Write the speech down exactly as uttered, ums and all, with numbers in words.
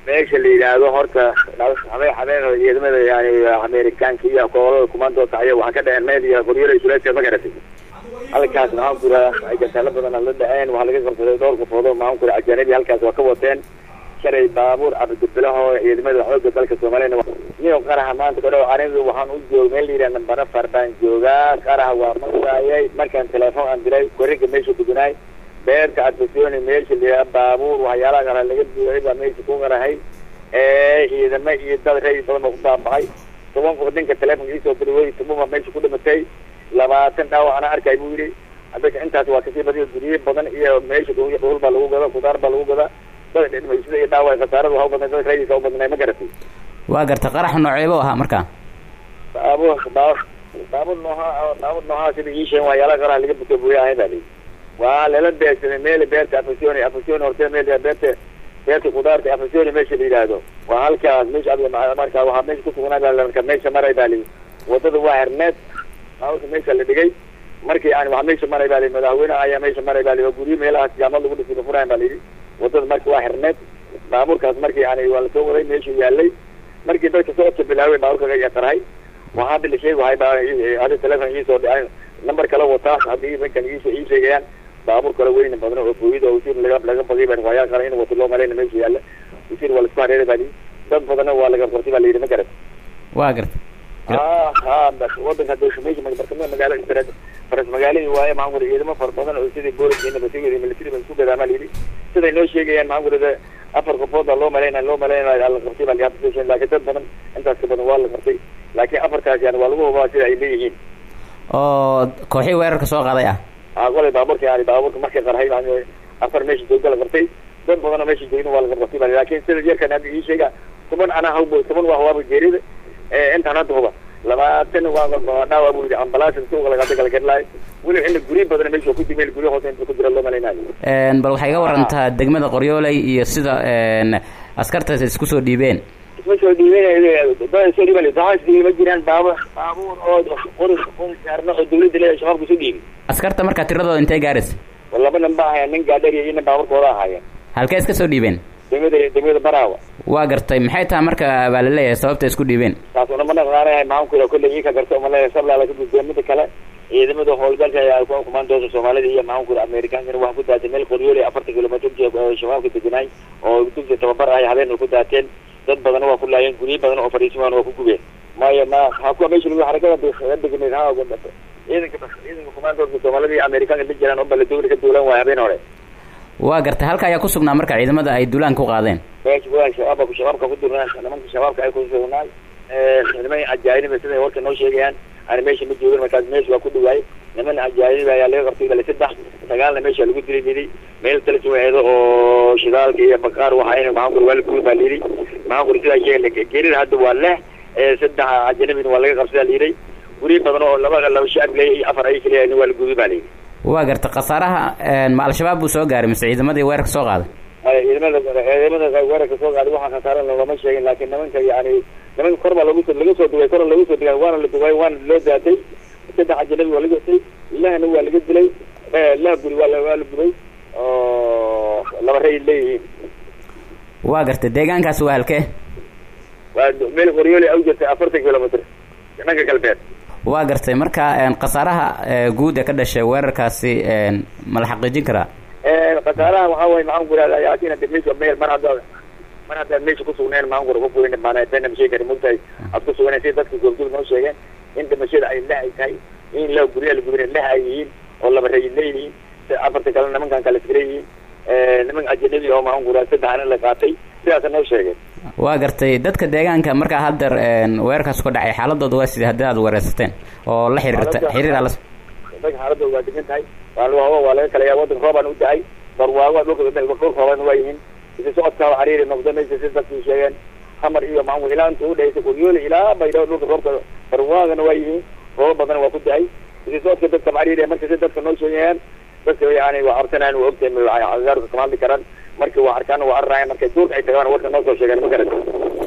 meesha la yidhaahdo horta habeen habeen ciidamada yani Amerikaanka iyo koolada kumaando tacyo waxaa ka dhaceen meel iyo qoryoolay Suleedka ma garatay halkaas maxaan ku raacay jantala badan la dhaceen waxa laga qabsaday dhowr qofoodo maxaan ku raacay ajnabi halkaas waa ka wateen shalay baabuur cabdibilaho ciidamada xoogga dalka Soomaaliya iyo qaraha maanta kadoo anigu waxaan u joogay meel yiraan nambara farbaan joogaa qaraha waa markaayay markaan telefoon aan diray korriga meesha deganay beerta adbasiyooni meesha liya baabuur waxyaalaha kale laga duulay baa meesha ku qarahay ee ciidamada iyo dad reey badan oo ku baabay toban qodinka telefoonkiisa oo diray tumuuma meesha ku dhimatay labaatan dhaawac ana arkay buu yiri hadda intaas waa kasii badiyo guriye badan iyo meesha dhul baa lagu gadaa qudaar baa lagu gadaa dad dhimashada iyo dhaawac khasaarada waxa badan dad reey oo badan ma garatay waa garta qarax nooceebo aha marka baabuur baabuur baabuur nooha baabuur nooha sidii yiisheen waxyaalaha qaraha laga buka buuyahay baa waa lala beesay meel beerta afasiyooni afasiyooni horta meel beerta beerta qudaarta afasiyooni meesha la yiraahdo waa halkaas meesha aad markaa waxa meesha ku sugnaa markaa meesha maray baali wadada waa herneed hawsha meesha la dhigay markii aan waxa meesha maray baali madaxweynaha ayaa meesha maray baali guri meelaha jaamad lagu dhisay furaan baali wadada markaa waa herneed baabuurkaas markii aan waa la soo waday meesha yaalay markii dadka soo bilaaway baabuurka ay qaray waxa hadda la sheegay waxa baa hada telefoon ii soo dhacay number kala wata hadii ninkan ii soo sheegayaan baabuur kala weyn badan oo fooyid oo wasiir laga laga bagay baan waaya qaran inuu wato loo maleyn meesha yaala wasiir wala isku hareeray badi dad badan waa laga qortay baa la yiri ma garat waa garta ah ha bas wadanka dadka meesha markaa magaalada Isreed faras magaalada waaye ma aan ciidamo far badan oo sidii booliska inaba sidii military baan ku gadaama la yiri siday noo sheegayaan ma aan afar qofood loo maleynaa loo maleynaa la qortay baa la habsay laakiin dad badan intaas ka badan waa la qortay laakiin afartaas yani waa lagu hubaa sida ay leeyihiin oo kooxii weerarka soo qaaday ah aqoonay baabuurka yani baabuurka markay qarxay yani afar meesha joogay la qartay dad badan meesha joogay waa la qarxay laakiin sida jeerkan hadda ii sheega kuman ana hawbo kuman waa waa geerida ee inta hadda huba labaatan waa dhaawac buu ambalaas soo laga kala kadlay wali in guri badan meesha ku dimeel guri hoos inta ku jira loo maleynaayo een bal waxay ga warantaa degmada Qoryoolay iyo sida een askartaas isku soo dhiibeen isku soo dhiibeen dad soo dhiibeen daas ma jiraan baabuur baabuur oo qoris qoon gaarno oo dawladda leeyahay shabaab ku soo dhiibay askarta marka tiradooda intee gaaris wallaba namba ahay nin gaadhariyo in baabuurkooda ahaayeen halkee iska soo dhiibeen degmada degmada Baraawa waa gartay maxay tahay marka baa la leeyahay sababta isku dhiibeen taas oo ma naqaanay maamulka kulliga ka garto ma leeyahay sabla la ku gudbiyay kale ciidamada howlgalka ay ku kumaandooda Soomaalida iyo maamulka Amerikaanka wax ku daatay meel Qoryoolay afartan kiiloomitir oo shabaabka deganay oo dugsiga tababar ay habeen ku daateen dad badan waa ku laayeen guri badan oo fariisimaan waa ku gubeen maya ma ha ku meesha lagu xarakada deganay ha ugu dhashay ciidanka ciidanka kumaandooda Soomaalida iyo Amerikaanka dad jiraan oo bal dawladda ka duulan waa habeen hore waa gartay halka ayaa ku sugnaa marka ciidamada ay duulaan ku qaadeen meesha waa shabaab ku shabaabka ku duulaan nimanka shabaabka ay ku sugnaan ee niman ajaayib sida warka noo sheegayaan aan meesha ma joogin markaas meesha waa ku dhawaay niman ajaayib ayaa laga qabtay bal saddex dagaalna meesha lagu dilay dilay meel kale joogeedo oo shidaalka iyo baqaar waxa ay maamul wal ku baaliri maamul sida sheegay geerida hadda waa leh ee saddex ajnabi waa laga qabsaday liiray guri badan oo laba laba shacab leeyahay afar ay kaliya waa lagu baaliri waa garta qasaaraha een ma al-shabaab uu soo gaaray mise ciidamadii weerarka soo qaaday ay ciidamada ciidamada weerarka soo qaaday waxa khasaaran lama sheegin laakiin nimanka yani nimanka korba lagu soo lagu soo duway kor lagu soo duway waana la duway waana loo daatay saddex ajnabi waa laga gatay ilahna waa laga dilay ee la guri waa la gubay oo laba reey leeyihiin waa garta deegaankaas waa halkee waa meel Qoryoolay u jirtay afartan kiiloomitir dhanka galbeed waa gartay marka een qasaaraha guud ee ka dhashay weerarkaasi een ma la xaqiijin karaa ee qasaaraha waxa way maxaan ku raadayay yaakiin meesha meel mar hadda mar hadda meesha ku sugneen maxaan ku rabo in maanaaytan meesha kari mugtay ad ku sugneen si dadku goobjoog noo sheegeen in damashada ay leeyahay tahay in la guriga la guriga leeyahay oo laba reey leeyihiin afarta kale nimankan kala fireeyay ee niman ajnabi oo maxaan ku raadayay saddexna la qaatay sidaas noo sheegeen waa gartay dadka deegaanka marka hadda een weerarkaas ku dhacay xaaladooda waa sidii hadda aad weerarsateen oo la xiriirta xiriir ala dadka xaaladooda waa degan tahay waa loo waa laga kala yaabo wadan rooban u dhacay barwaago dhulka dhulka rooban waa yihiin si socodka xiriir noqdaysa si dadku sheegeen xamar iyo maamul ilaanta u dhaysay Qoryoolay ilaa baydo dhulka roobka barwaagana waa yihiin roob badan waa ku dhacay si socodka dadka xiriir marka si dadka noo sheegeen dadka yani waa artaan oo ogtay ma ay cagaar ka kamaali karaan markii waa arkaan waa arraay markay duurka ay tagaan warka noo soo sheegeen ma garan